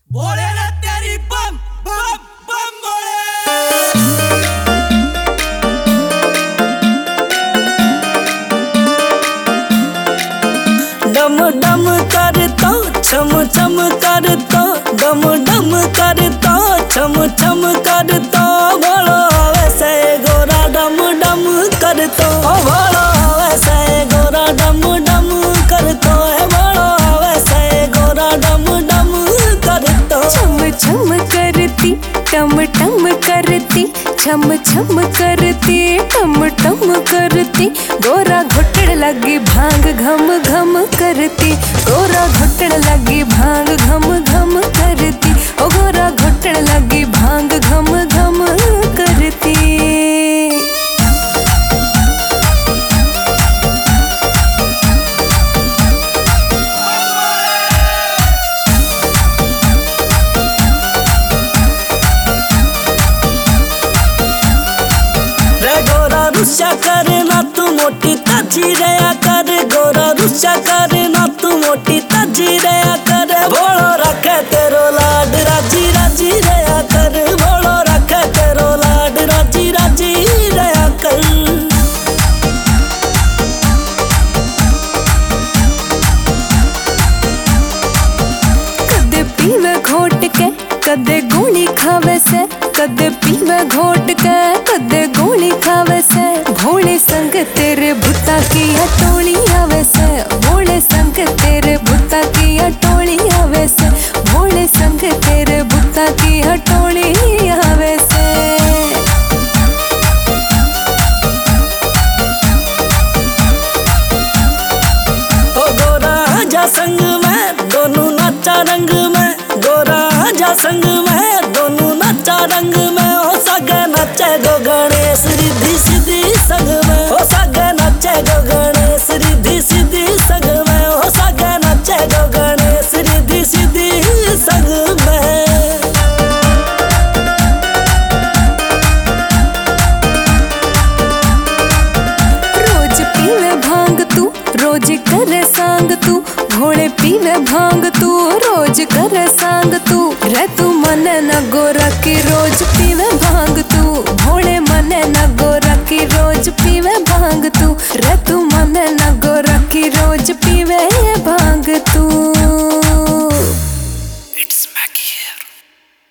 बोले ना तेरी बम बम बम बोले। डम डम करता छम छम करता डम डम करता छम छम करता भोलो वैसे गोरा डम डम करता भोलो वैसे गोरा डम डम करता भोलो वैसे गोरा डम डम करता। छम छम करती टम टम करती छम छम करती टम टम करती गोरा घुटड़ लगी भांग घम घम करती गोरा घुटड़ लगी भांग घम घम करती ओ गोरा घुटड़ लगी भांग घम घम करती। रुस्सा करना तू मोटी ताजी रया कर गोरा रुस्सा करना तू मोटी ताजी रया कर भोलो रखे तेरो लाड राजी राजी रया कर भोलो रखे तेरो लाड राजी राजी रया कर। कदे पीवे घोट के कदे गोली खावे से कदे पीवे घोट के कदे गोली खावे से भोले संग तेरे भुता की हटोली आवे से भोले संग तेरे भुता की हटोली आवे से भोले संग तेरे भुता की हटोली आवे से। ओ गोरा जा संग में दोनों नाचा रंग में गोरा जा संग में दोनों नाचा रंग में ओ सगे नचे गो गणेश रिद्धि सिद्धि संग में ओ सगे नचे गो गणेश रिद्धि सिद्धि संग में ओ सगे नचे गो गणेश रिद्धि सिद्धि संग में। रोज पीवे भांग तू रोज करे सांग तू घोड़े पीवे भांग तू रोज करे सांग तू रे तू मन न गोरा की रोज पीवे भांग